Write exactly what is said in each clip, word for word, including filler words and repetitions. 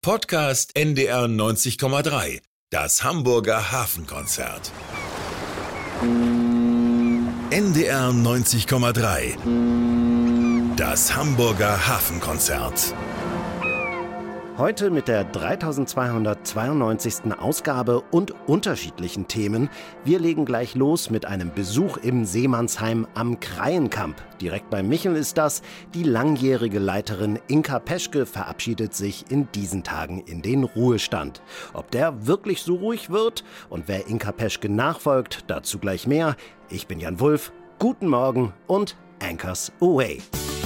Podcast N D R neunzig Komma drei. Das Hamburger Hafenkonzert. N D R neunzig Komma drei. Das Hamburger Hafenkonzert. Heute mit der dreitausendzweihundertzweiundneunzigsten Ausgabe und unterschiedlichen Themen. Wir legen gleich los mit einem Besuch im Seemannsheim am Kreienkamp. Direkt bei Michel ist das. Die langjährige Leiterin Inka Peschke verabschiedet sich in diesen Tagen in den Ruhestand. Ob der wirklich so ruhig wird und wer Inka Peschke nachfolgt, dazu gleich mehr. Ich bin Jan Wulff. Guten Morgen und Anchors Away.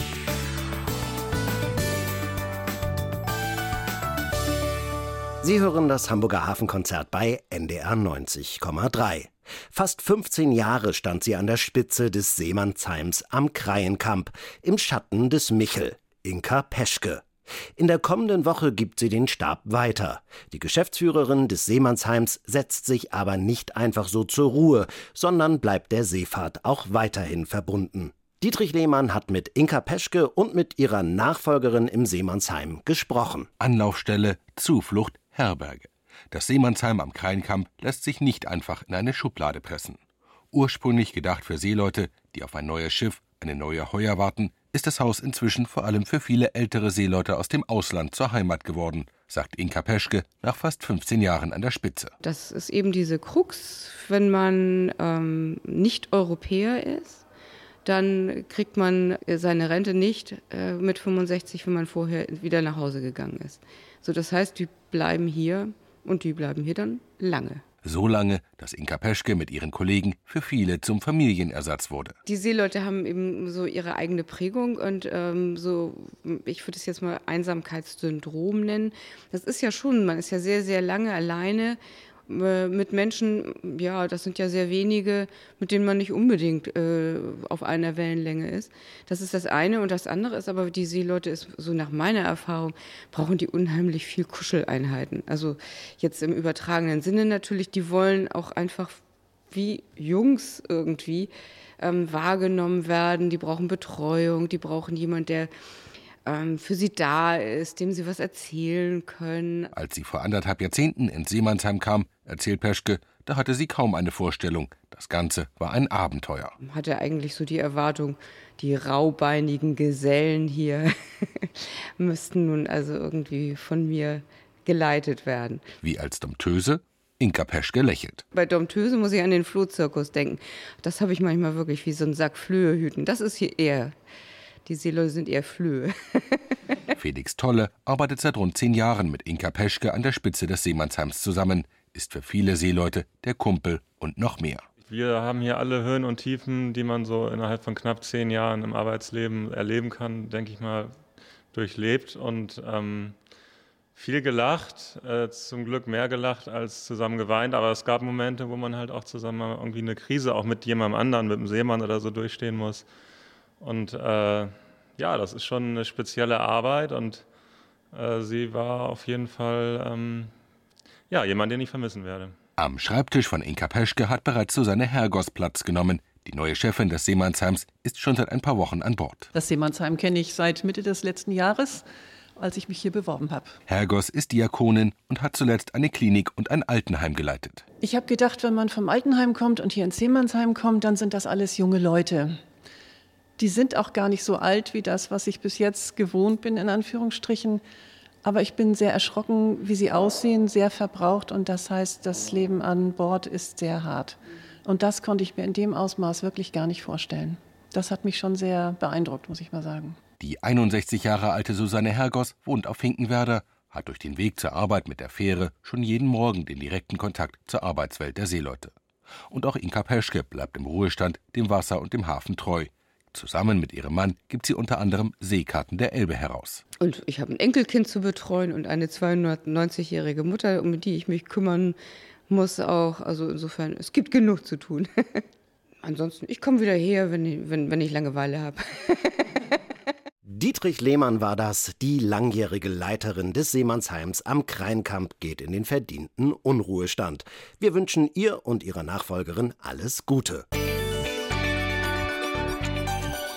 Sie hören das Hamburger Hafenkonzert bei N D R neunzig Komma drei. Fast fünfzehn Jahre stand sie an der Spitze des Seemannsheims am Kreienkamp, im Schatten des Michel, Inka Peschke. In der kommenden Woche gibt sie den Stab weiter. Die Geschäftsführerin des Seemannsheims setzt sich aber nicht einfach so zur Ruhe, sondern bleibt der Seefahrt auch weiterhin verbunden. Dietrich Lehmann hat mit Inka Peschke und mit ihrer Nachfolgerin im Seemannsheim gesprochen. Anlaufstelle, Zuflucht, Herberge. Das Seemannsheim am Kreienkamp lässt sich nicht einfach in eine Schublade pressen. Ursprünglich gedacht für Seeleute, die auf ein neues Schiff, eine neue Heuer warten, ist das Haus inzwischen vor allem für viele ältere Seeleute aus dem Ausland zur Heimat geworden, sagt Inka Peschke nach fast fünfzehn Jahren an der Spitze. Das ist eben diese Krux, wenn man ähm, nicht Europäer ist, dann kriegt man seine Rente nicht äh, mit fünfundsechzig, wenn man vorher wieder nach Hause gegangen ist. So, das heißt, die bleiben hier und die bleiben hier dann lange. So lange, dass Inka Peschke mit ihren Kollegen für viele zum Familienersatz wurde. Die Seeleute haben eben so ihre eigene Prägung und ähm, so, ich würde es jetzt mal Einsamkeitssyndrom nennen. Das ist ja schon, man ist ja sehr, sehr lange alleine mit Menschen, ja, das sind ja sehr wenige, mit denen man nicht unbedingt äh, auf einer Wellenlänge ist. Das ist das eine. Und das andere ist aber, die Seeleute, ist so nach meiner Erfahrung, brauchen die unheimlich viel Kuscheleinheiten. Also jetzt im übertragenen Sinne natürlich, die wollen auch einfach wie Jungs irgendwie ähm, wahrgenommen werden. Die brauchen Betreuung, die brauchen jemanden, der für sie da ist, dem sie was erzählen können. Als sie vor anderthalb Jahrzehnten ins Seemannsheim kam, erzählt Peschke, da hatte sie kaum eine Vorstellung. Das Ganze war ein Abenteuer. Man hatte eigentlich so die Erwartung, die raubeinigen Gesellen hier müssten nun also irgendwie von mir geleitet werden. Wie als Dompteuse? Inka Peschke lächelt. Bei Dompteuse muss ich an den Flohzirkus denken. Das habe ich manchmal wirklich wie so ein Sack Flöhe hüten. Das ist hier eher... Die Seeleute sind eher Flöhe. Felix Tolle arbeitet seit rund zehn Jahren mit Inka Peschke an der Spitze des Seemannsheims zusammen, ist für viele Seeleute der Kumpel und noch mehr. Wir haben hier alle Höhen und Tiefen, die man so innerhalb von knapp zehn Jahren im Arbeitsleben erleben kann, denke ich mal, durchlebt und ähm, viel gelacht, äh, zum Glück mehr gelacht als zusammen geweint, aber es gab Momente, wo man halt auch zusammen irgendwie eine Krise auch mit jemandem anderen, mit einem Seemann oder so durchstehen muss. Und äh, ja, das ist schon eine spezielle Arbeit und äh, sie war auf jeden Fall ähm, ja, jemand, den ich vermissen werde. Am Schreibtisch von Inka Peschke hat bereits Susanne Hergos Platz genommen. Die neue Chefin des Seemannsheims ist schon seit ein paar Wochen an Bord. Das Seemannsheim kenne ich seit Mitte des letzten Jahres, als ich mich hier beworben habe. Hergos ist Diakonin und hat zuletzt eine Klinik und ein Altenheim geleitet. Ich habe gedacht, wenn man vom Altenheim kommt und hier ins Seemannsheim kommt, dann sind das alles junge Leute. Die sind auch gar nicht so alt wie das, was ich bis jetzt gewohnt bin, in Anführungsstrichen. Aber ich bin sehr erschrocken, wie sie aussehen, sehr verbraucht. Und das heißt, das Leben an Bord ist sehr hart. Und das konnte ich mir in dem Ausmaß wirklich gar nicht vorstellen. Das hat mich schon sehr beeindruckt, muss ich mal sagen. Die einundsechzig Jahre alte Susanne Hergos wohnt auf Finkenwerder, hat durch den Weg zur Arbeit mit der Fähre schon jeden Morgen den direkten Kontakt zur Arbeitswelt der Seeleute. Und auch Inka Peschke bleibt im Ruhestand dem Wasser und dem Hafen treu. Zusammen mit ihrem Mann gibt sie unter anderem Seekarten der Elbe heraus. Und ich habe ein Enkelkind zu betreuen und eine zweiundneunzigjährige Mutter, um die ich mich kümmern muss auch. Also insofern, es gibt genug zu tun. Ansonsten, ich komme wieder her, wenn ich, wenn, wenn ich Langeweile habe. Dietrich Lehmann war das. Die langjährige Leiterin des Seemannsheims am Kreienkamp geht in den verdienten Unruhestand. Wir wünschen ihr und ihrer Nachfolgerin alles Gute.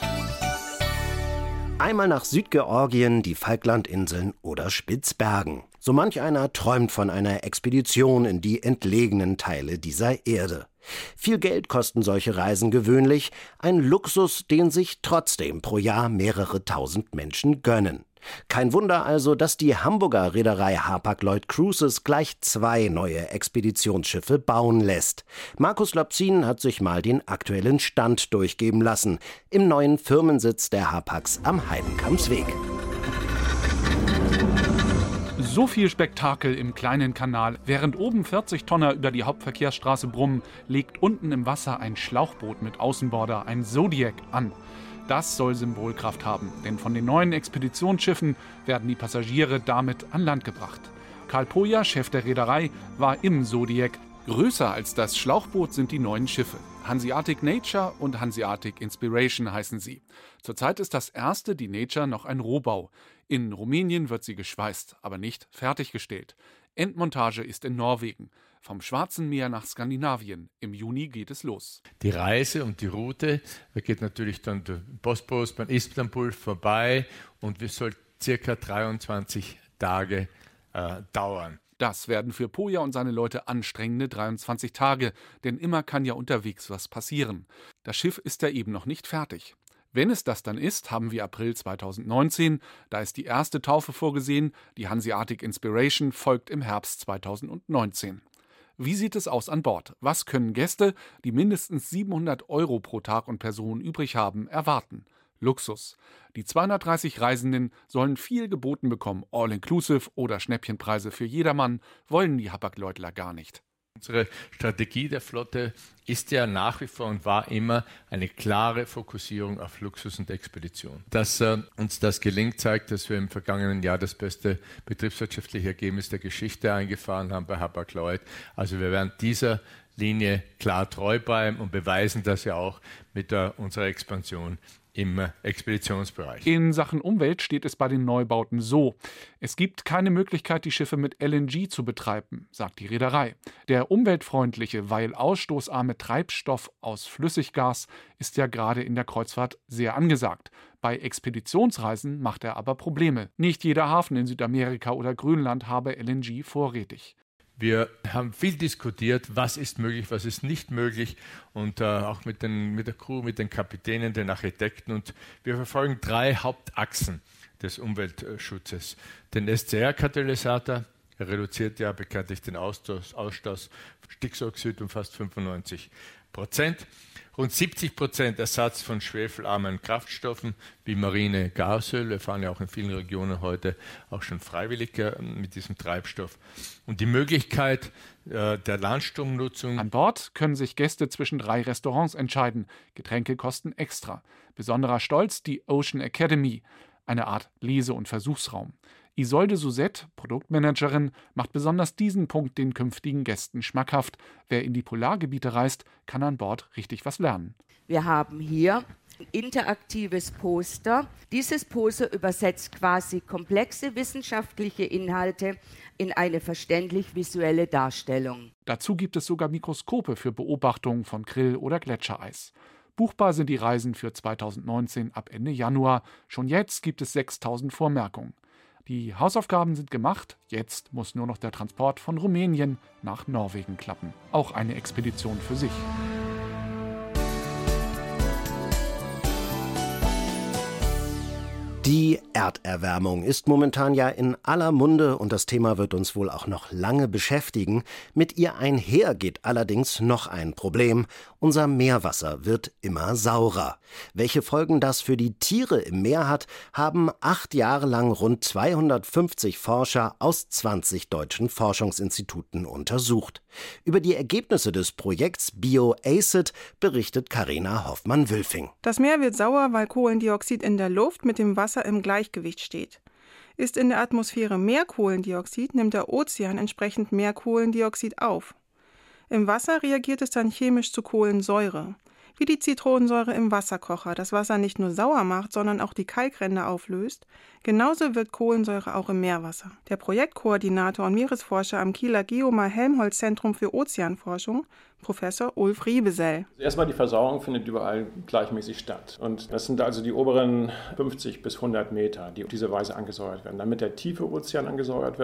Einmal nach Südgeorgien, die Falklandinseln oder Spitzbergen. So manch einer träumt von einer Expedition in die entlegenen Teile dieser Erde. Viel Geld kosten solche Reisen gewöhnlich, ein Luxus, den sich trotzdem pro Jahr mehrere tausend Menschen gönnen. Kein Wunder also, dass die Hamburger Reederei Hapag-Lloyd Cruises gleich zwei neue Expeditionsschiffe bauen lässt. Markus Lopzin hat sich mal den aktuellen Stand durchgeben lassen, im neuen Firmensitz der Hapags am Heidenkampsweg. So viel Spektakel im kleinen Kanal. Während oben vierzig Tonner über die Hauptverkehrsstraße brummen, legt unten im Wasser ein Schlauchboot mit Außenborder, ein Zodiac, an. Das soll Symbolkraft haben, denn von den neuen Expeditionsschiffen werden die Passagiere damit an Land gebracht. Karl Poja, Chef der Reederei, war im Zodiac. Größer als das Schlauchboot sind die neuen Schiffe. Hanseatic Nature und Hanseatic Inspiration heißen sie. Zurzeit ist das erste, die Nature, noch ein Rohbau. In Rumänien wird sie geschweißt, aber nicht fertiggestellt. Endmontage ist in Norwegen. Vom Schwarzen Meer nach Skandinavien. Im Juni geht es los. Die Reise und die Route geht natürlich dann durch Bosporus bei Istanbul vorbei und wir soll circa dreiundzwanzig Tage äh, dauern. Das werden für Poja und seine Leute anstrengende dreiundzwanzig Tage, denn immer kann ja unterwegs was passieren. Das Schiff ist ja eben noch nicht fertig. Wenn es das dann ist, haben wir April zweitausendneunzehn, da ist die erste Taufe vorgesehen, die Hanseatic Inspiration folgt im Herbst zweitausendneunzehn. Wie sieht es aus an Bord? Was können Gäste, die mindestens siebenhundert Euro pro Tag und Person übrig haben, erwarten? Luxus. Die zweihundertdreißig Reisenden sollen viel geboten bekommen, All-Inclusive oder Schnäppchenpreise für jedermann, wollen die Hapag-Lloydler gar nicht. Unsere Strategie der Flotte ist ja nach wie vor und war immer eine klare Fokussierung auf Luxus und Expedition. Dass äh, uns das gelingt, zeigt, dass wir im vergangenen Jahr das beste betriebswirtschaftliche Ergebnis der Geschichte eingefahren haben bei Hapag-Lloyd. Also wir werden dieser Linie klar treu bleiben und beweisen das ja auch mit äh, unserer Expansion im Expeditionsbereich. In Sachen Umwelt steht es bei den Neubauten so: Es gibt keine Möglichkeit, die Schiffe mit L N G zu betreiben, sagt die Reederei. Der umweltfreundliche, weil ausstoßarme Treibstoff aus Flüssiggas ist ja gerade in der Kreuzfahrt sehr angesagt. Bei Expeditionsreisen macht er aber Probleme. Nicht jeder Hafen in Südamerika oder Grönland habe L N G vorrätig. Wir haben viel diskutiert, was ist möglich, was ist nicht möglich und äh, auch mit, den, mit der Crew, mit den Kapitänen, den Architekten. Und wir verfolgen drei Hauptachsen des Umweltschutzes. Den S C R-Katalysator, er reduziert ja bekanntlich den Ausstoß, Ausstoß Stickoxid um fast fünfundneunzig Prozent. Rund siebzig Prozent Ersatz von schwefelarmen Kraftstoffen wie marine Gasöl. Wir fahren ja auch in vielen Regionen heute auch schon freiwillig äh, mit diesem Treibstoff. Und die Möglichkeit äh, der Landstromnutzung. An Bord können sich Gäste zwischen drei Restaurants entscheiden. Getränke kosten extra. Besonderer Stolz die Ocean Academy, eine Art Lese- und Versuchsraum. Isolde Suzette, Produktmanagerin, macht besonders diesen Punkt den künftigen Gästen schmackhaft. Wer in die Polargebiete reist, kann an Bord richtig was lernen. Wir haben hier ein interaktives Poster. Dieses Poster übersetzt quasi komplexe wissenschaftliche Inhalte in eine verständlich visuelle Darstellung. Dazu gibt es sogar Mikroskope für Beobachtungen von Krill- oder Gletschereis. Buchbar sind die Reisen für zweitausendneunzehn ab Ende Januar. Schon jetzt gibt es sechstausend Vormerkungen. Die Hausaufgaben sind gemacht, jetzt muss nur noch der Transport von Rumänien nach Norwegen klappen. Auch eine Expedition für sich. Die Erderwärmung ist momentan ja in aller Munde und das Thema wird uns wohl auch noch lange beschäftigen. Mit ihr einher geht allerdings noch ein Problem. Unser Meerwasser wird immer saurer. Welche Folgen das für die Tiere im Meer hat, haben acht Jahre lang rund zweihundertfünfzig Forscher aus zwanzig deutschen Forschungsinstituten untersucht. Über die Ergebnisse des Projekts BioAcid berichtet Carina Hoffmann-Wülfing. Das Meer wird sauer, weil Kohlendioxid in der Luft mit dem Wasser im Gleichgewicht steht. Ist in der Atmosphäre mehr Kohlendioxid, nimmt der Ozean entsprechend mehr Kohlendioxid auf. Im Wasser reagiert es dann chemisch zu Kohlensäure. Wie die Zitronensäure im Wasserkocher das Wasser nicht nur sauer macht, sondern auch die Kalkränder auflöst, genauso wirkt Kohlensäure auch im Meerwasser. Der Projektkoordinator und Meeresforscher am Kieler Geomar-Helmholtz-Zentrum für Ozeanforschung, Professor Ulf Riebesell. Erstmal, die Versauerung findet überall gleichmäßig statt. Und das sind also die oberen fünfzig bis hundert Meter, die auf diese Weise angesäuert werden. Damit der tiefe Ozean angesäuert wird,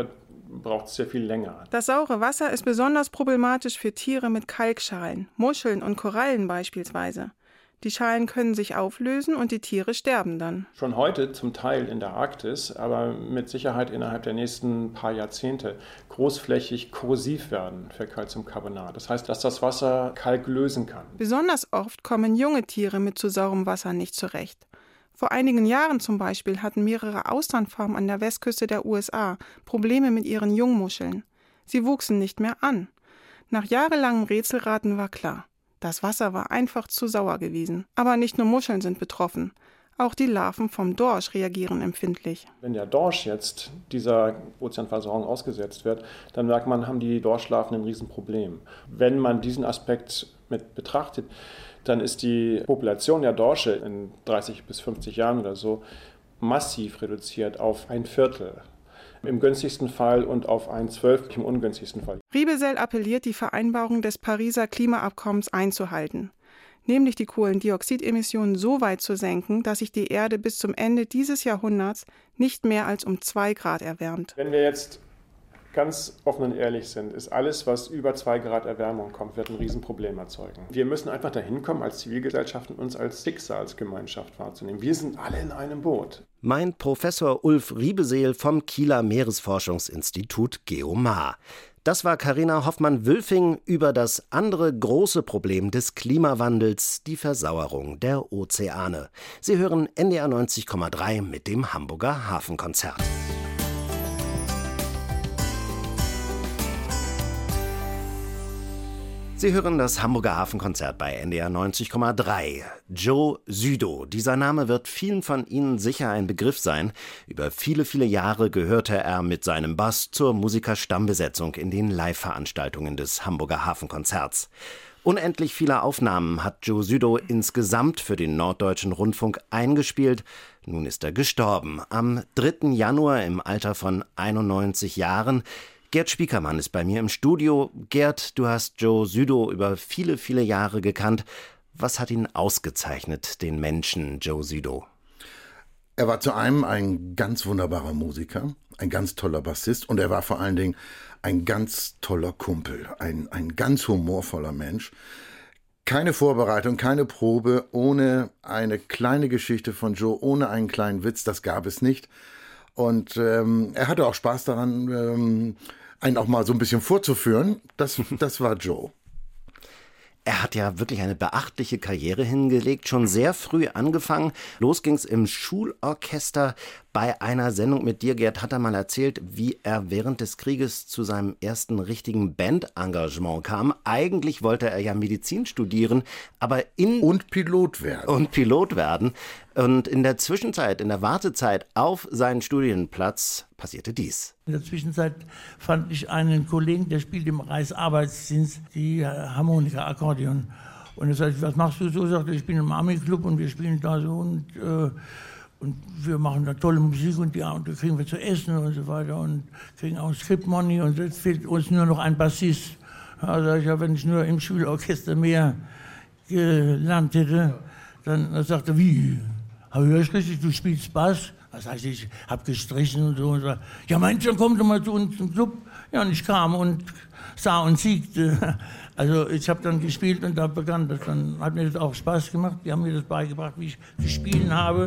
braucht es sehr viel länger. Das saure Wasser ist besonders problematisch für Tiere mit Kalkschalen, Muscheln und Korallen beispielsweise. Die Schalen können sich auflösen und die Tiere sterben dann. Schon heute zum Teil in der Arktis, aber mit Sicherheit innerhalb der nächsten paar Jahrzehnte großflächig korrosiv werden für Calciumcarbonat. Das heißt, dass das Wasser Kalk lösen kann. Besonders oft kommen junge Tiere mit zu saurem Wasser nicht zurecht. Vor einigen Jahren zum Beispiel hatten mehrere Austernfarmen an der Westküste der U S A Probleme mit ihren Jungmuscheln. Sie wuchsen nicht mehr an. Nach jahrelangem Rätselraten war klar: Das Wasser war einfach zu sauer gewesen. Aber nicht nur Muscheln sind betroffen. Auch die Larven vom Dorsch reagieren empfindlich. Wenn der Dorsch jetzt dieser Ozeanversauerung ausgesetzt wird, dann merkt man, haben die Dorschlarven ein Riesenproblem. Wenn man diesen Aspekt mit betrachtet, dann ist die Population der Dorsche in dreißig bis fünfzig Jahren oder so massiv reduziert auf ein Viertel. Im günstigsten Fall und auf ein Zwölftel im ungünstigsten Fall. Riebesell appelliert, die Vereinbarung des Pariser Klimaabkommens einzuhalten, nämlich die Kohlendioxidemissionen so weit zu senken, dass sich die Erde bis zum Ende dieses Jahrhunderts nicht mehr als um zwei Grad erwärmt. Wenn wir jetzt ganz offen und ehrlich sind, ist alles, was über zwei Grad Erwärmung kommt, wird ein Riesenproblem erzeugen. Wir müssen einfach dahin kommen, als Zivilgesellschaft und uns als Schicksalsgemeinschaft wahrzunehmen. Wir sind alle in einem Boot. Meint Professor Ulf Riebeseel vom Kieler Meeresforschungsinstitut Geomar. Das war Carina Hoffmann-Wülfing über das andere große Problem des Klimawandels, die Versauerung der Ozeane. Sie hören N D R neunzig Komma drei mit dem Hamburger Hafenkonzert. Sie hören das Hamburger Hafenkonzert bei N D R neunzig Komma drei. Joe Südow, dieser Name wird vielen von Ihnen sicher ein Begriff sein. Über viele, viele Jahre gehörte er mit seinem Bass zur Musikerstammbesetzung in den Live-Veranstaltungen des Hamburger Hafenkonzerts. Unendlich viele Aufnahmen hat Joe Südow insgesamt für den Norddeutschen Rundfunk eingespielt. Nun ist er gestorben, am dritten Januar im Alter von einundneunzig Jahren. Gerd Spiekermann ist bei mir im Studio. Gerd, du hast Joe Südow über viele, viele Jahre gekannt. Was hat ihn ausgezeichnet, den Menschen Joe Südow? Er war zu einem ein ganz wunderbarer Musiker, ein ganz toller Bassist und er war vor allen Dingen ein ganz toller Kumpel, ein, ein ganz humorvoller Mensch. Keine Vorbereitung, keine Probe, ohne eine kleine Geschichte von Joe, ohne einen kleinen Witz, das gab es nicht. Und ähm, er hatte auch Spaß daran, ähm, einen auch mal so ein bisschen vorzuführen. Das, das war Joe. Er hat ja wirklich eine beachtliche Karriere hingelegt, schon sehr früh angefangen. Los ging's im Schulorchester. Bei einer Sendung mit dir, Gerd, hat er mal erzählt, wie er während des Krieges zu seinem ersten richtigen Bandengagement kam. Eigentlich wollte er ja Medizin studieren, aber in... Und Pilot werden. Und Pilot werden. Und in der Zwischenzeit, in der Wartezeit auf seinen Studienplatz passierte dies. In der Zwischenzeit fand ich einen Kollegen, der spielt im Reichsarbeitsdienst die Harmonika, Akkordeon. Und er sagte, was machst du so? Sagte, ich bin im Army-Club und wir spielen da so und, äh, und wir machen da tolle Musik und, ja, und da kriegen wir zu essen und so weiter und kriegen auch Script-Money und jetzt fehlt uns nur noch ein Bassist. Da sag ich, ja, wenn ich nur im Schulorchester mehr gelernt hätte, dann sagte er, wie? Höre ich richtig, du spielst Bass? Das heißt, ich habe gestrichen und so. Und so. Ja, Mensch, dann komm doch mal zu uns zum Club. Ja, und ich kam und sah und siegte. Also ich habe dann gespielt und da begann das. Dann hat mir das auch Spaß gemacht. Die haben mir das beigebracht, wie ich zu spielen habe.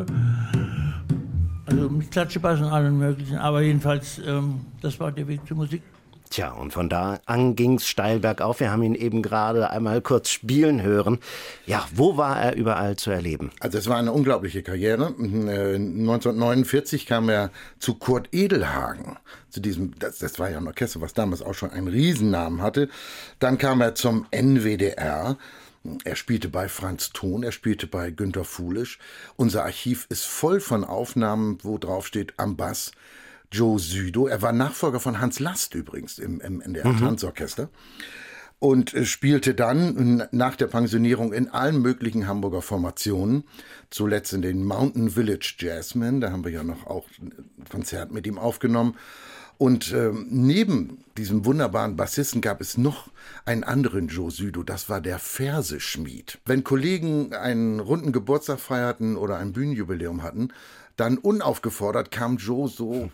Also mit Klatschebass und allem Möglichen. Aber jedenfalls, ähm, das war der Weg zur Musik. Tja, und von da an ging's steil bergauf. Wir haben ihn eben gerade einmal kurz spielen hören. Ja, wo war er überall zu erleben? Also es war eine unglaubliche Karriere. neunzehnhundertneunundvierzig kam er zu Kurt Edelhagen. Zu diesem, das, das war ja ein Orchester, was damals auch schon einen Riesennamen hatte. Dann kam er zum N W D R. Er spielte bei Franz Thon, er spielte bei Günter Fulisch. Unser Archiv ist voll von Aufnahmen, wo drauf steht am Bass Joe Südow. Er war Nachfolger von Hans Last übrigens im, im N D R-Tanzorchester und spielte dann nach der Pensionierung in allen möglichen Hamburger Formationen, zuletzt in den Mountain Village Jazzmen, da haben wir ja noch auch ein Konzert mit ihm aufgenommen. Und äh, neben diesem wunderbaren Bassisten gab es noch einen anderen Joe Südow, das war der Verseschmied. Wenn Kollegen einen runden Geburtstag feierten oder ein Bühnenjubiläum hatten, dann unaufgefordert kam Joe so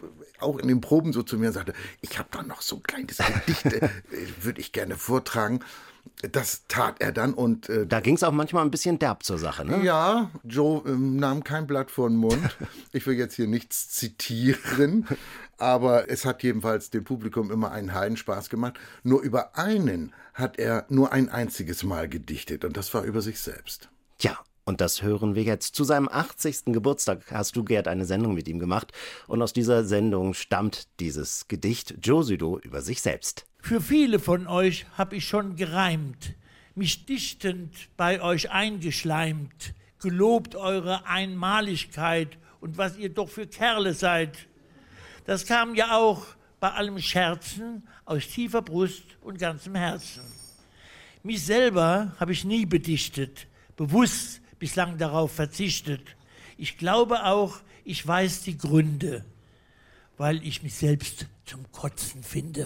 auch in den Proben so zu mir und sagte, ich habe da noch so ein kleines Gedicht, äh, würde ich gerne vortragen. Das tat er dann und... Äh, da ging es auch manchmal ein bisschen derb zur Sache, ne? Ja, Joe äh, nahm kein Blatt vor den Mund. Ich will jetzt hier nichts zitieren, aber es hat jedenfalls dem Publikum immer einen Heidenspaß gemacht. Nur über einen hat er nur ein einziges Mal gedichtet und das war über sich selbst. Tja, und das hören wir jetzt. Zu seinem achtzigsten Geburtstag hast du, Gerd, eine Sendung mit ihm gemacht. Und aus dieser Sendung stammt dieses Gedicht Joe Südow über sich selbst. Für viele von euch hab ich schon gereimt, mich dichtend bei euch eingeschleimt, gelobt eure Einmaligkeit und was ihr doch für Kerle seid. Das kam ja auch bei allem Scherzen aus tiefer Brust und ganzem Herzen. Mich selber habe ich nie bedichtet, bewusst bislang darauf verzichtet. Ich glaube auch, ich weiß die Gründe, weil ich mich selbst zum Kotzen finde.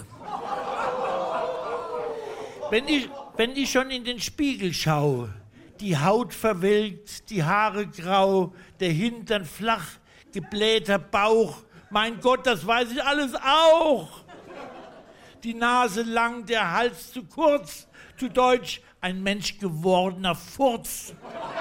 Wenn ich, wenn ich schon in den Spiegel schaue, die Haut verwelkt, die Haare grau, der Hintern flach, geblähter Bauch, mein Gott, das weiß ich alles auch. Die Nase lang, der Hals zu kurz, zu Deutsch ein menschgewordener Furz.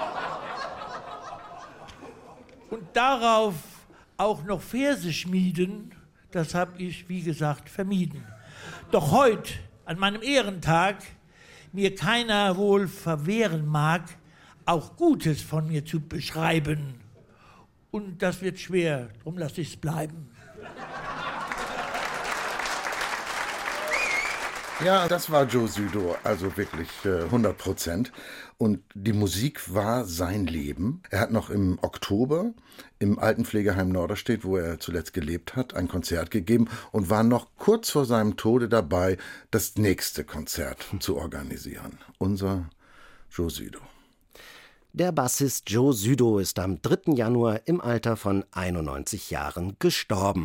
Und darauf auch noch Verse schmieden, das habe ich, wie gesagt, vermieden. Doch heute, an meinem Ehrentag, mir keiner wohl verwehren mag, auch Gutes von mir zu beschreiben. Und das wird schwer, drum lasse ich es bleiben. Ja, das war Joe Südow, also wirklich äh, hundert Prozent. Und die Musik war sein Leben. Er hat noch im Oktober im Altenpflegeheim Norderstedt, wo er zuletzt gelebt hat, ein Konzert gegeben und war noch kurz vor seinem Tode dabei, das nächste Konzert zu organisieren. Unser Joe Südow. Der Bassist Joe Südow ist am dritten Januar im Alter von einundneunzig Jahren gestorben.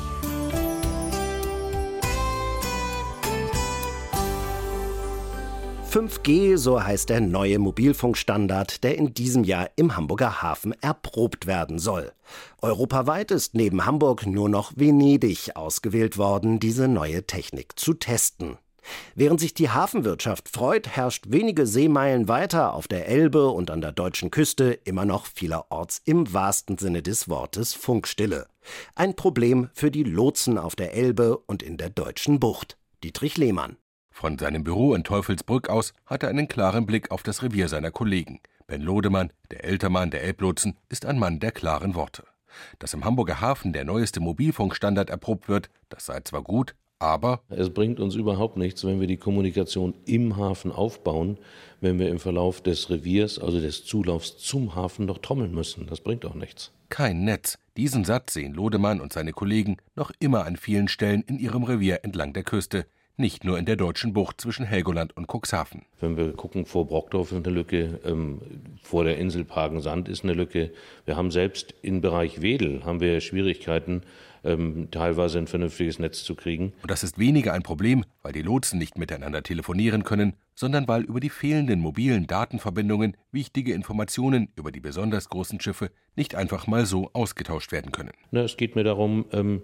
fünf G, so heißt der neue Mobilfunkstandard, der in diesem Jahr im Hamburger Hafen erprobt werden soll. Europaweit ist neben Hamburg nur noch Venedig ausgewählt worden, diese neue Technik zu testen. Während sich die Hafenwirtschaft freut, herrscht wenige Seemeilen weiter auf der Elbe und an der deutschen Küste immer noch vielerorts im wahrsten Sinne des Wortes Funkstille. Ein Problem für die Lotsen auf der Elbe und in der deutschen Bucht. Dietrich Lehmann. Von seinem Büro in Teufelsbrück aus hat er einen klaren Blick auf das Revier seiner Kollegen. Ben Lodemann, der Ältermann der Elblotsen, ist ein Mann der klaren Worte. Dass im Hamburger Hafen der neueste Mobilfunkstandard erprobt wird, das sei zwar gut, aber es bringt uns überhaupt nichts, wenn wir die Kommunikation im Hafen aufbauen, wenn wir im Verlauf des Reviers, also des Zulaufs zum Hafen, noch trommeln müssen. Das bringt auch nichts. Kein Netz. Diesen Satz sehen Lodemann und seine Kollegen noch immer an vielen Stellen in ihrem Revier entlang der Küste. Nicht nur in der deutschen Bucht zwischen Helgoland und Cuxhaven. Wenn wir gucken, vor Brockdorf ist eine Lücke, ähm, vor der Insel Pagensand ist eine Lücke. Wir haben selbst im Bereich Wedel haben wir Schwierigkeiten, ähm, teilweise ein vernünftiges Netz zu kriegen. Und das ist weniger ein Problem, weil die Lotsen nicht miteinander telefonieren können, sondern weil über die fehlenden mobilen Datenverbindungen wichtige Informationen über die besonders großen Schiffe nicht einfach mal so ausgetauscht werden können. Na, es geht mir darum, ähm,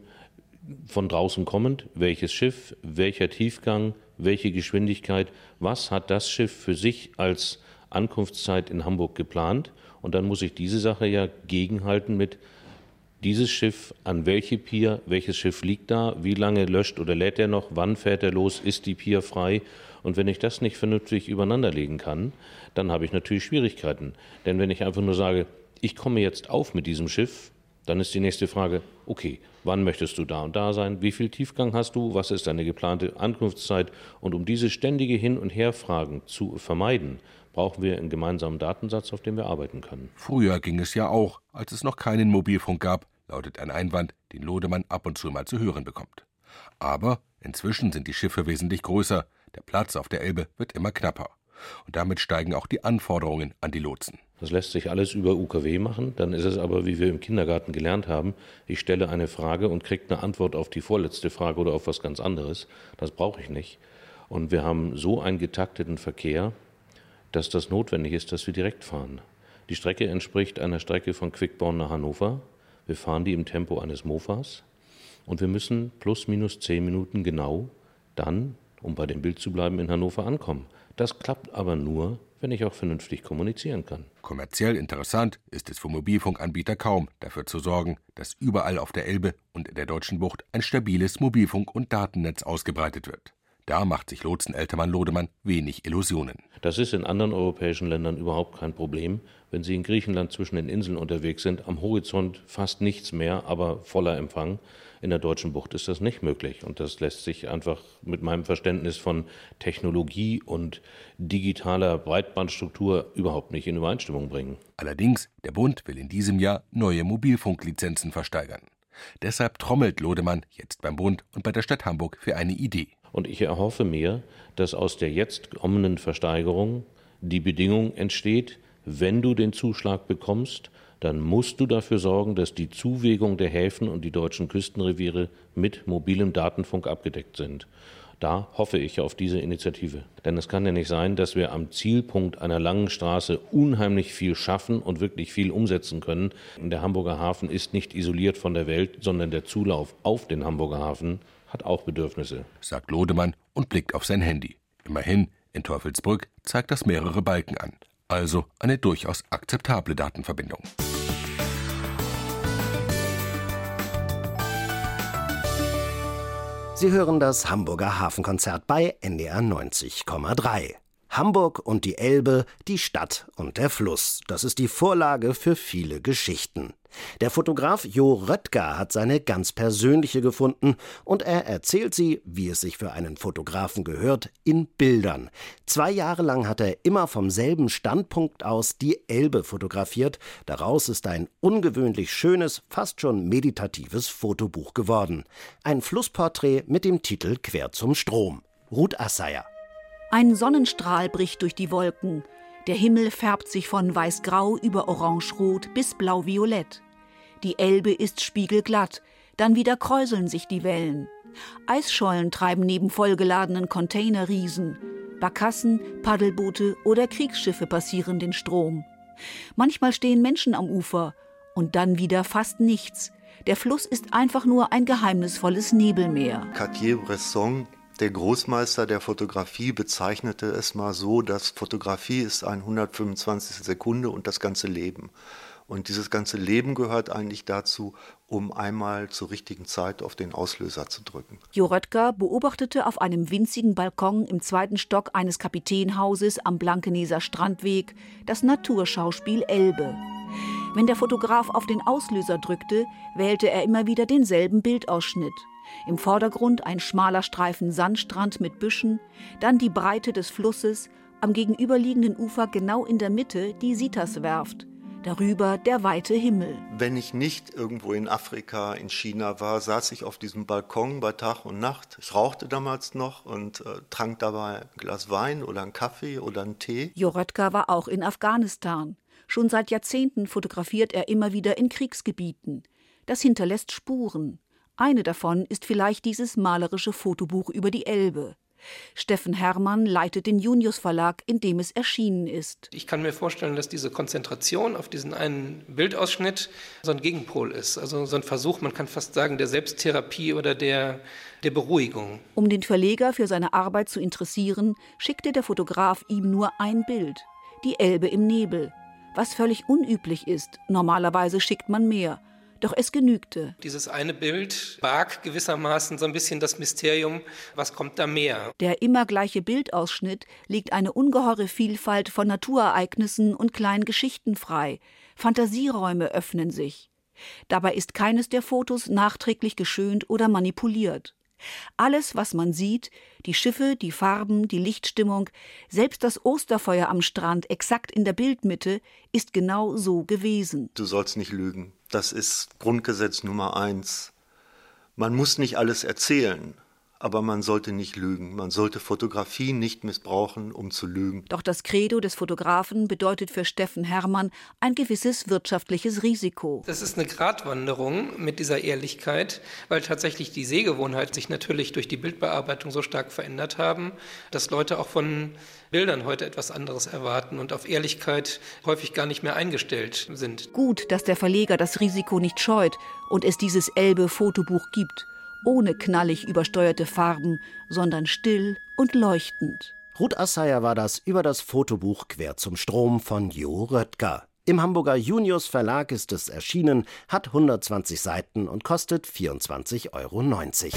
von draußen kommend, welches Schiff, welcher Tiefgang, welche Geschwindigkeit, was hat das Schiff für sich als Ankunftszeit in Hamburg geplant? Und dann muss ich diese Sache ja gegenhalten mit dieses Schiff an welche Pier, welches Schiff liegt da, wie lange löscht oder lädt er noch, wann fährt er los, ist die Pier frei? Und wenn ich das nicht vernünftig übereinanderlegen kann, dann habe ich natürlich Schwierigkeiten. Denn wenn ich einfach nur sage, ich komme jetzt auf mit diesem Schiff, dann ist die nächste Frage, okay, wann möchtest du da und da sein? Wie viel Tiefgang hast du? Was ist deine geplante Ankunftszeit? Und um diese ständige Hin- und Herfragen zu vermeiden, brauchen wir einen gemeinsamen Datensatz, auf dem wir arbeiten können. Früher ging es ja auch, als es noch keinen Mobilfunk gab, lautet ein Einwand, den Lodemann ab und zu mal zu hören bekommt. Aber inzwischen sind die Schiffe wesentlich größer, der Platz auf der Elbe wird immer knapper. Und damit steigen auch die Anforderungen an die Lotsen. Das lässt sich alles über U K W machen, dann ist es aber, wie wir im Kindergarten gelernt haben, ich stelle eine Frage und kriege eine Antwort auf die vorletzte Frage oder auf was ganz anderes. Das brauche ich nicht. Und wir haben so einen getakteten Verkehr, dass das notwendig ist, dass wir direkt fahren. Die Strecke entspricht einer Strecke von Quickborn nach Hannover. Wir fahren die im Tempo eines Mofas. Und wir müssen plus minus zehn Minuten genau dann, um bei dem Bild zu bleiben, in Hannover ankommen. Das klappt aber nur, wenn ich auch vernünftig kommunizieren kann. Kommerziell interessant ist es für Mobilfunkanbieter kaum, dafür zu sorgen, dass überall auf der Elbe und in der Deutschen Bucht ein stabiles Mobilfunk- und Datennetz ausgebreitet wird. Da macht sich Lotsen-Eltermann-Lodemann wenig Illusionen. Das ist in anderen europäischen Ländern überhaupt kein Problem. Wenn Sie in Griechenland zwischen den Inseln unterwegs sind, am Horizont fast nichts mehr, aber voller Empfang. In der Deutschen Bucht ist das nicht möglich. Und das lässt sich einfach mit meinem Verständnis von Technologie und digitaler Breitbandstruktur überhaupt nicht in Übereinstimmung bringen. Allerdings, der Bund will in diesem Jahr neue Mobilfunklizenzen versteigern. Deshalb trommelt Lodemann jetzt beim Bund und bei der Stadt Hamburg für eine Idee. Und ich erhoffe mir, dass aus der jetzt kommenden Versteigerung die Bedingung entsteht, wenn du den Zuschlag bekommst, dann musst du dafür sorgen, dass die Zuwegung der Häfen und die deutschen Küstenreviere mit mobilem Datenfunk abgedeckt sind. Da hoffe ich auf diese Initiative. Denn es kann ja nicht sein, dass wir am Zielpunkt einer langen Straße unheimlich viel schaffen und wirklich viel umsetzen können. Der Hamburger Hafen ist nicht isoliert von der Welt, sondern der Zulauf auf den Hamburger Hafen hat auch Bedürfnisse, sagt Lodemann und blickt auf sein Handy. Immerhin, in Teufelsbrück zeigt das mehrere Balken an. Also eine durchaus akzeptable Datenverbindung. Sie hören das Hamburger Hafenkonzert bei N D R neunzig Komma drei. Hamburg und die Elbe, die Stadt und der Fluss. Das ist die Vorlage für viele Geschichten. Der Fotograf Jo Röttger hat seine ganz persönliche gefunden und er erzählt sie, wie es sich für einen Fotografen gehört, in Bildern. Zwei Jahre lang hat er immer vom selben Standpunkt aus die Elbe fotografiert. Daraus ist ein ungewöhnlich schönes, fast schon meditatives Fotobuch geworden. Ein Flussporträt mit dem Titel Quer zum Strom. Ruth Assayer. Ein Sonnenstrahl bricht durch die Wolken. Der Himmel färbt sich von weiß-grau über orange-rot bis blau-violett. Die Elbe ist spiegelglatt, dann wieder kräuseln sich die Wellen. Eisschollen treiben neben vollgeladenen Containerriesen. Barkassen, Paddelboote oder Kriegsschiffe passieren den Strom. Manchmal stehen Menschen am Ufer und dann wieder fast nichts. Der Fluss ist einfach nur ein geheimnisvolles Nebelmeer. Cartier-Bresson, der Großmeister der Fotografie, bezeichnete es mal so, dass Fotografie ist ein hundertfünfundzwanzigstel Sekunde und das ganze Leben. Und dieses ganze Leben gehört eigentlich dazu, um einmal zur richtigen Zeit auf den Auslöser zu drücken. Jo Röttger beobachtete auf einem winzigen Balkon im zweiten Stock eines Kapitänhauses am Blankeneser Strandweg das Naturschauspiel Elbe. Wenn der Fotograf auf den Auslöser drückte, wählte er immer wieder denselben Bildausschnitt. Im Vordergrund ein schmaler Streifen Sandstrand mit Büschen, dann die Breite des Flusses, am gegenüberliegenden Ufer genau in der Mitte die Sitas-Werft, darüber der weite Himmel. Wenn ich nicht irgendwo in Afrika, in China war, saß ich auf diesem Balkon bei Tag und Nacht. Ich rauchte damals noch und äh, trank dabei ein Glas Wein oder einen Kaffee oder einen Tee. Jo Röttger war auch in Afghanistan. Schon seit Jahrzehnten fotografiert er immer wieder in Kriegsgebieten. Das hinterlässt Spuren. Eine davon ist vielleicht dieses malerische Fotobuch über die Elbe. Steffen Herrmann leitet den Junius Verlag, in dem es erschienen ist. Ich kann mir vorstellen, dass diese Konzentration auf diesen einen Bildausschnitt so ein Gegenpol ist. Also so ein Versuch, man kann fast sagen, der Selbsttherapie oder der, der Beruhigung. Um den Verleger für seine Arbeit zu interessieren, schickte der Fotograf ihm nur ein Bild. Die Elbe im Nebel. Was völlig unüblich ist. Normalerweise schickt man mehr. Doch es genügte. Dieses eine Bild barg gewissermaßen so ein bisschen das Mysterium, was kommt da mehr? Der immer gleiche Bildausschnitt legt eine ungeheure Vielfalt von Naturereignissen und kleinen Geschichten frei. Fantasieräume öffnen sich. Dabei ist keines der Fotos nachträglich geschönt oder manipuliert. Alles, was man sieht, die Schiffe, die Farben, die Lichtstimmung, selbst das Osterfeuer am Strand exakt in der Bildmitte, ist genau so gewesen. Du sollst nicht lügen. Das ist Grundgesetz Nummer eins. Man muss nicht alles erzählen, aber man sollte nicht lügen. Man sollte Fotografie nicht missbrauchen, um zu lügen. Doch das Credo des Fotografen bedeutet für Steffen Herrmann ein gewisses wirtschaftliches Risiko. Das ist eine Gratwanderung mit dieser Ehrlichkeit, weil tatsächlich die Sehgewohnheiten sich natürlich durch die Bildbearbeitung so stark verändert haben, dass Leute auch von Bildern heute etwas anderes erwarten und auf Ehrlichkeit häufig gar nicht mehr eingestellt sind. Gut, dass der Verleger das Risiko nicht scheut und es dieses Elbe-Fotobuch gibt. Ohne knallig übersteuerte Farben, sondern still und leuchtend. Ruth Asseyer war das über das Fotobuch Quer zum Strom von Jo Röttger. Im Hamburger Junius Verlag ist es erschienen, hat hundertzwanzig Seiten und kostet vierundzwanzig Euro neunzig.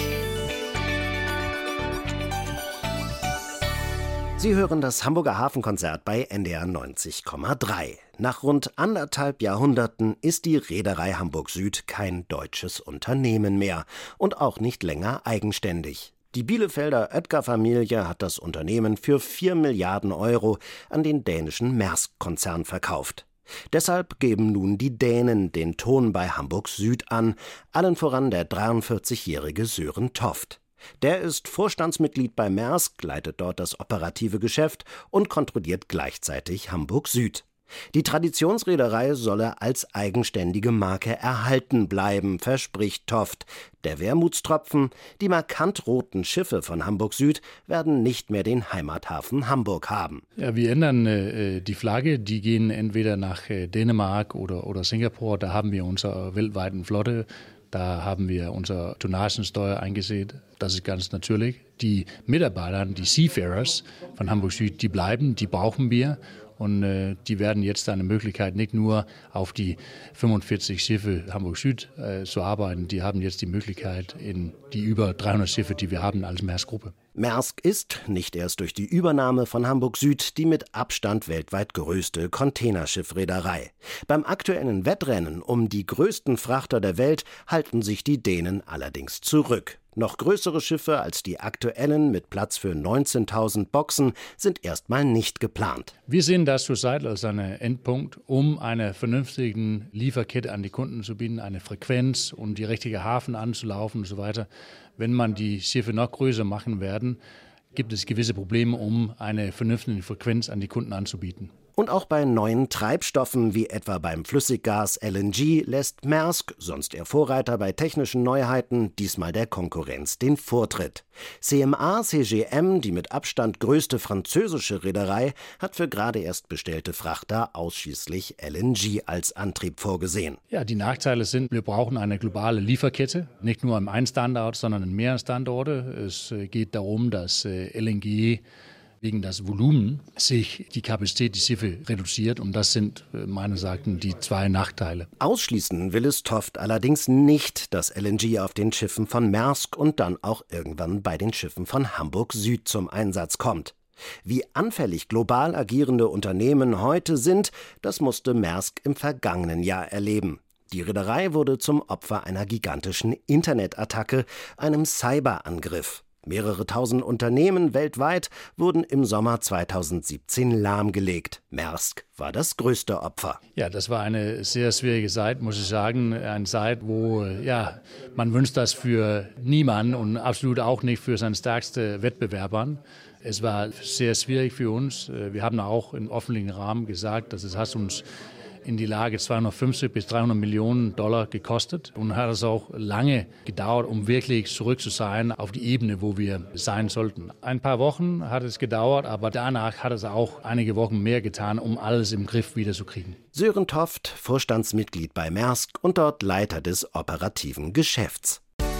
Sie hören das Hamburger Hafenkonzert bei N D R neunzig Komma drei. Nach rund anderthalb Jahrhunderten ist die Reederei Hamburg Süd kein deutsches Unternehmen mehr und auch nicht länger eigenständig. Die Bielefelder Oetker-Familie hat das Unternehmen für vier Milliarden Euro an den dänischen Maersk-Konzern verkauft. Deshalb geben nun die Dänen den Ton bei Hamburg Süd an, allen voran der dreiundvierzigjährige Sören Toft. Der ist Vorstandsmitglied bei Maersk, leitet dort das operative Geschäft und kontrolliert gleichzeitig Hamburg Süd. Die Traditionsreederei solle als eigenständige Marke erhalten bleiben, verspricht Toft. Der Wermutstropfen: Die markant roten Schiffe von Hamburg Süd werden nicht mehr den Heimathafen Hamburg haben. Ja, wir ändern äh, die Flagge. Die gehen entweder nach äh, Dänemark oder, oder Singapur. Da haben wir unsere weltweiten Flotte. Da haben wir unsere Tonnagensteuer eingesehen. Das ist ganz natürlich. Die Mitarbeiter, die Seafarers von Hamburg Süd, die bleiben, die brauchen wir. Und äh, die werden jetzt eine Möglichkeit, nicht nur auf die fünfundvierzig Schiffe Hamburg Süd äh, zu arbeiten. Die haben jetzt die Möglichkeit in die über dreihundert Schiffe, die wir haben als Maersk-Gruppe. Maersk ist, nicht erst durch die Übernahme von Hamburg Süd, die mit Abstand weltweit größte Containerschiffreederei. Beim aktuellen Wettrennen um die größten Frachter der Welt halten sich die Dänen allerdings zurück. Noch größere Schiffe als die aktuellen mit Platz für neunzehntausend Boxen sind erstmal nicht geplant. Wir sehen das zurzeit als einen Endpunkt, um eine vernünftige Lieferkette an die Kunden zu bieten, eine Frequenz und die richtige Hafen anzulaufen und so weiter. Wenn man die Schiffe noch größer machen werden, gibt es gewisse Probleme, um eine vernünftige Frequenz an die Kunden anzubieten. Und auch bei neuen Treibstoffen, wie etwa beim Flüssiggas L N G, lässt Maersk, sonst eher Vorreiter bei technischen Neuheiten, diesmal der Konkurrenz den Vortritt. C M A C G M, die mit Abstand größte französische Reederei, hat für gerade erst bestellte Frachter ausschließlich L N G als Antrieb vorgesehen. Ja, die Nachteile sind, wir brauchen eine globale Lieferkette, nicht nur an einem Standort, sondern an mehreren Standorten. Es geht darum, dass L N G wegen das Volumen sich die Kapazität der Schiffe reduziert. Und das sind meines Erachtens die zwei Nachteile. Ausschließen will es Toft allerdings nicht, dass L N G auf den Schiffen von Maersk und dann auch irgendwann bei den Schiffen von Hamburg Süd zum Einsatz kommt. Wie anfällig global agierende Unternehmen heute sind, das musste Maersk im vergangenen Jahr erleben. Die Reederei wurde zum Opfer einer gigantischen Internetattacke, einem Cyberangriff. Mehrere tausend Unternehmen weltweit wurden im Sommer zweitausendsiebzehn lahmgelegt. Maersk war das größte Opfer. Ja, das war eine sehr schwierige Zeit, muss ich sagen. Eine Zeit, wo ja, man wünscht das für niemanden und absolut auch nicht für seinen stärksten Wettbewerbern. Es war sehr schwierig für uns. Wir haben auch im öffentlichen Rahmen gesagt, dass es hat uns in die Lage zweihundertfünfzig bis dreihundert Millionen Dollar gekostet und hat es auch lange gedauert, um wirklich zurück zu sein auf die Ebene, wo wir sein sollten. Ein paar Wochen hat es gedauert, aber danach hat es auch einige Wochen mehr getan, um alles im Griff wieder zu kriegen. Sören Toft, Vorstandsmitglied bei Maersk und dort Leiter des operativen Geschäfts.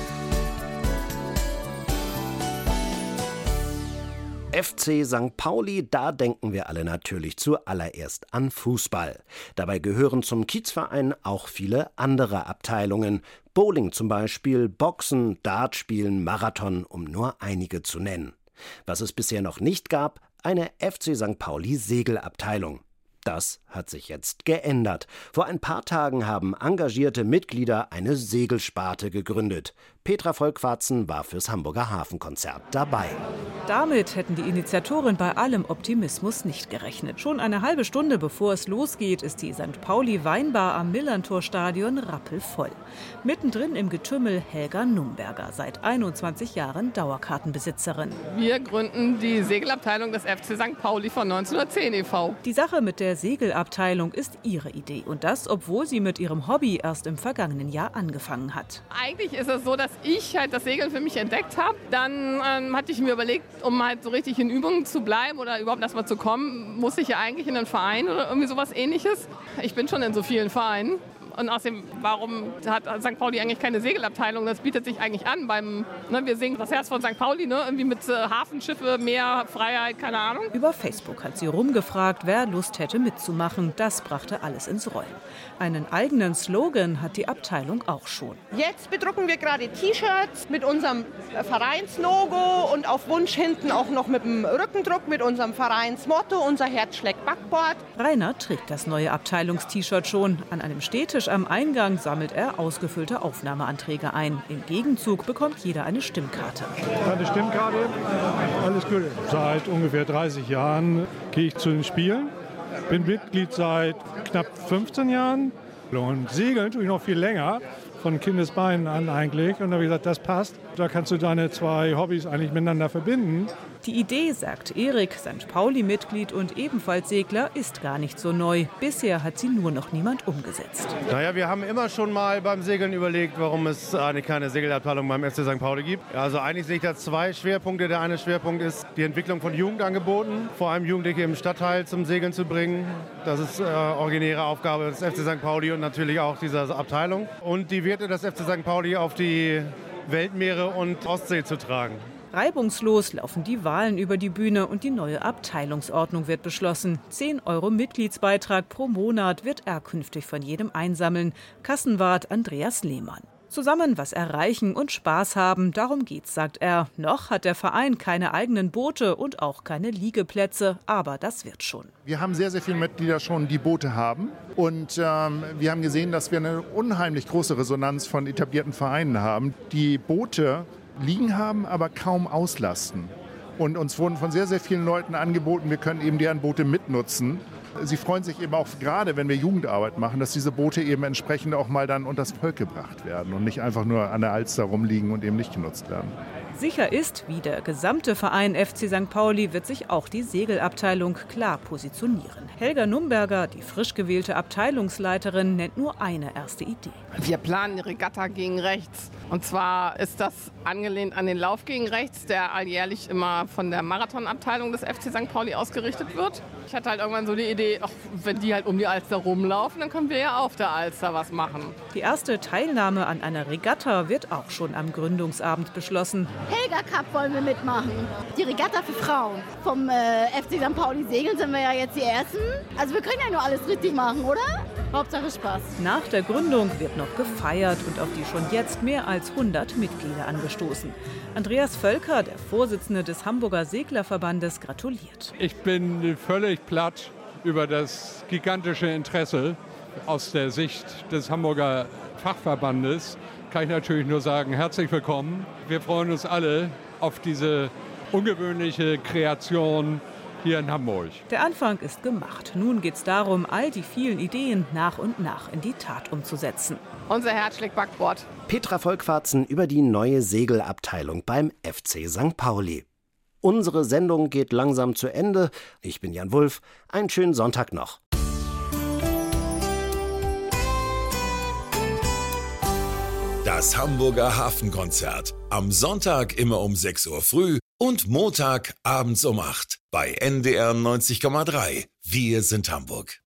F C Sankt Pauli, da denken wir alle natürlich zuallererst an Fußball. Dabei gehören zum Kiezverein auch viele andere Abteilungen. Bowling zum Beispiel, Boxen, Dartspielen, Marathon, um nur einige zu nennen. Was es bisher noch nicht gab, eine F C Sankt Pauli Segelabteilung. Das hat sich jetzt geändert. Vor ein paar Tagen haben engagierte Mitglieder eine Segelsparte gegründet. Petra Volkwarzen war fürs Hamburger Hafenkonzert dabei. Damit hätten die Initiatoren bei allem Optimismus nicht gerechnet. Schon eine halbe Stunde bevor es losgeht, ist die Sankt Pauli Weinbar am Millerntor-Stadion rappelvoll. Mittendrin im Getümmel Helga Numberger, seit einundzwanzig Jahren Dauerkartenbesitzerin. Wir gründen die Segelabteilung des F C Sankt Pauli von neunzehnhundertzehn e V Die Sache mit der Segelabteilung ist ihre Idee. Und das, obwohl sie mit ihrem Hobby erst im vergangenen Jahr angefangen hat. Eigentlich ist es so, dass ich halt das Segeln für mich entdeckt habe. Dann ähm, hatte ich mir überlegt, um halt so richtig in Übungen zu bleiben oder überhaupt erst mal zu kommen, muss ich ja eigentlich in einen Verein oder irgendwie sowas Ähnliches. Ich bin schon in so vielen Vereinen. Und außerdem, warum hat Sankt Pauli eigentlich keine Segelabteilung? Das bietet sich eigentlich an beim, ne, wir singen das Herz von Sankt Pauli, ne, irgendwie mit äh, Hafenschiffe, Meer, Freiheit, keine Ahnung. Über Facebook hat sie rumgefragt, wer Lust hätte mitzumachen. Das brachte alles ins Rollen. Einen eigenen Slogan hat die Abteilung auch schon. Jetzt bedrucken wir gerade T-Shirts mit unserem Vereinslogo und auf Wunsch hinten auch noch mit dem Rückendruck mit unserem Vereinsmotto, unser Herz schlägt Backbord. Rainer trägt das neue Abteilungst-T-Shirt schon. An einem Stehtisch am Eingang sammelt er ausgefüllte Aufnahmeanträge ein. Im Gegenzug bekommt jeder eine Stimmkarte. Eine Stimmkarte, alles gut. Seit ungefähr dreißig Jahren gehe ich zu den Spielen. Bin Mitglied seit knapp fünfzehn Jahren und segeln tue ich noch viel länger, von Kindesbeinen an eigentlich. Und da habe ich gesagt, das passt. Da kannst du deine zwei Hobbys eigentlich miteinander verbinden. Die Idee, sagt Erik, Sankt Pauli-Mitglied und ebenfalls Segler, ist gar nicht so neu. Bisher hat sie nur noch niemand umgesetzt. Naja, wir haben immer schon mal beim Segeln überlegt, warum es eigentlich keine Segelabteilung beim F C Sankt Pauli gibt. Also eigentlich sehe ich da zwei Schwerpunkte. Der eine Schwerpunkt ist die Entwicklung von Jugendangeboten, vor allem Jugendliche im Stadtteil zum Segeln zu bringen. Das ist äh, originäre Aufgabe des F C Sankt Pauli und natürlich auch dieser Abteilung. Und die Werte des F C Sankt Pauli auf die Weltmeere und Ostsee zu tragen. Reibungslos laufen die Wahlen über die Bühne und die neue Abteilungsordnung wird beschlossen. zehn Euro Mitgliedsbeitrag pro Monat wird er künftig von jedem einsammeln. Kassenwart Andreas Lehmann. Zusammen was erreichen und Spaß haben, darum geht's, sagt er. Noch hat der Verein keine eigenen Boote und auch keine Liegeplätze, aber das wird schon. Wir haben sehr, sehr viele Mitglieder schon, die Boote haben. Und ähm, wir haben gesehen, dass wir eine unheimlich große Resonanz von etablierten Vereinen haben, die Boote liegen haben, aber kaum auslasten. Und uns wurden von sehr, sehr vielen Leuten angeboten, wir können eben deren Boote mitnutzen. Sie freuen sich eben auch gerade, wenn wir Jugendarbeit machen, dass diese Boote eben entsprechend auch mal dann unters Volk gebracht werden und nicht einfach nur an der Alster rumliegen und eben nicht genutzt werden. Sicher ist, wie der gesamte Verein F C Sankt Pauli wird sich auch die Segelabteilung klar positionieren. Helga Numberger, die frisch gewählte Abteilungsleiterin, nennt nur eine erste Idee. Wir planen eine Regatta gegen rechts. Und zwar ist das angelehnt an den Lauf gegen rechts, der alljährlich immer von der Marathonabteilung des F C Sankt Pauli ausgerichtet wird. Ich hatte halt irgendwann so die Idee, ach, wenn die halt um die Alster rumlaufen, dann können wir ja auf der Alster was machen. Die erste Teilnahme an einer Regatta wird auch schon am Gründungsabend beschlossen. Helga Cup wollen wir mitmachen. Die Regatta für Frauen. Vom äh, F C Sankt Pauli Segeln sind wir ja jetzt die Ersten. Also wir können ja nur alles richtig machen, oder? Hauptsache Spaß. Nach der Gründung wird noch gefeiert und auf die schon jetzt mehr als hundert Mitglieder angestoßen. Andreas Völker, der Vorsitzende des Hamburger Seglerverbandes, gratuliert. Ich bin völlig platt über das gigantische Interesse aus der Sicht des Hamburger Fachverbandes. Kann ich natürlich nur sagen, herzlich willkommen. Wir freuen uns alle auf diese ungewöhnliche Kreation hier in Hamburg. Der Anfang ist gemacht. Nun geht es darum, all die vielen Ideen nach und nach in die Tat umzusetzen. Unser Herz schlägt Backbord. Petra Volkwarzen über die neue Segelabteilung beim F C Sankt Pauli. Unsere Sendung geht langsam zu Ende. Ich bin Jan Wulff. Einen schönen Sonntag noch. Das Hamburger Hafenkonzert. Am Sonntag immer um sechs Uhr früh und Montag abends um acht. Bei N D R neunzig Komma drei. Wir sind Hamburg.